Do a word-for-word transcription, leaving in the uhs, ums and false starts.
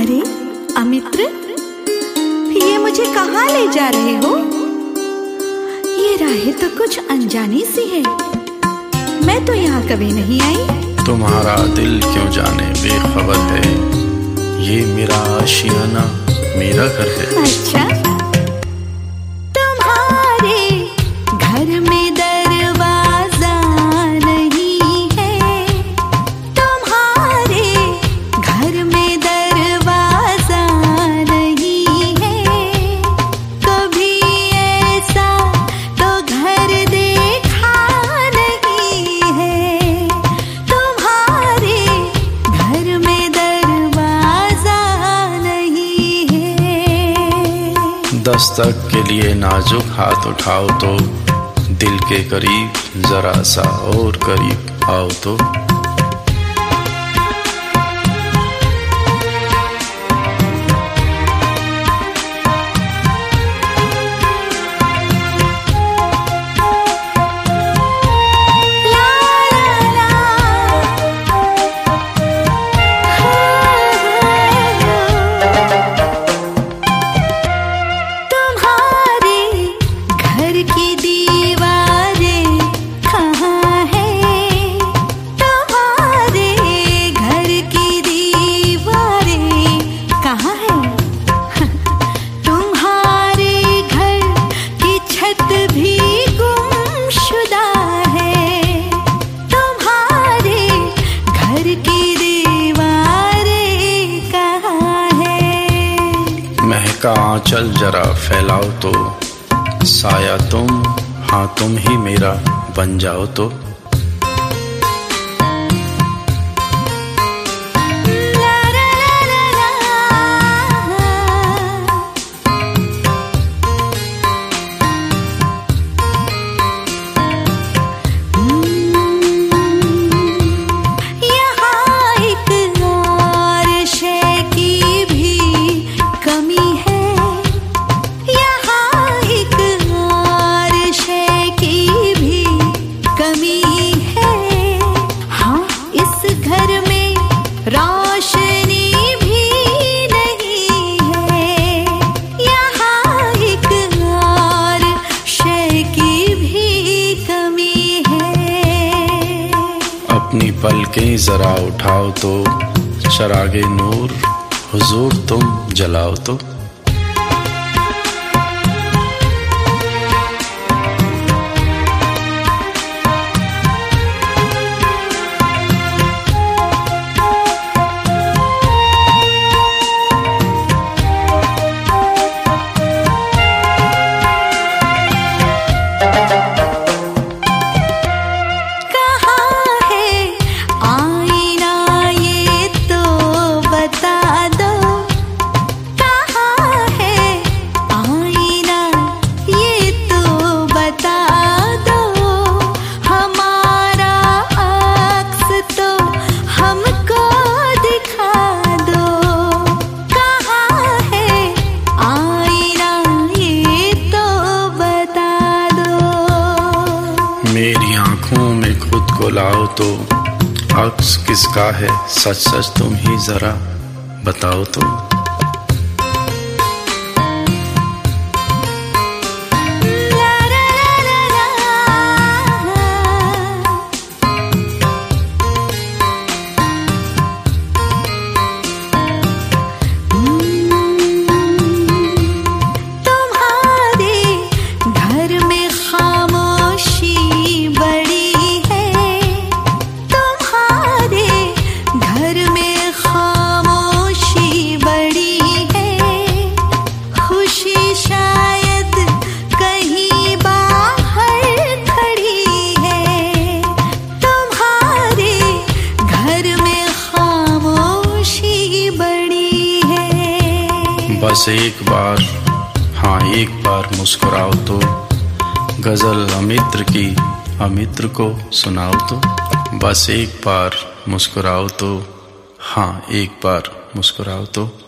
अरे अमित्र, ये मुझे कहाँ ले जा रहे हो? ये राहें तो कुछ अनजानी सी है। मैं तो यहाँ कभी नहीं आई। तुम्हारा दिल क्यों जाने बेखबर है, ये मेरा आशियाना मेरा घर है। अच्छा, तुम्हारे घर में दरवाजा नहीं है, तुम्हारे घर में दरवाजा नहीं है। कभी ऐसा तो घर देखा नहीं है, तुम्हारे घर में दरवाजा नहीं है। दस्तक के लिए नाजुक हाथ उठाओ तो, दिल के करीब जरा सा और करीब आओ तो। महका आंचल जरा फैलाओ तो, साया तुम, हाँ तुम ही मेरा बन जाओ तो। रोशनी भी नहीं है, यहाँ एक और शय की भी कमी है। अपनी पलकें जरा उठाओ तो, चरागे नूर हुजूर तुम जलाओ तो। मेरी आंखों में खुद को लाओ तो, अक्स किसका है सच सच तुम ही जरा बताओ तो। बस एक बार, हाँ एक बार मुस्कुराओ तो, गजल अमित्र की अमित्र को सुनाओ तो। बस एक बार मुस्कुराओ तो, हाँ एक बार मुस्कुराओ तो।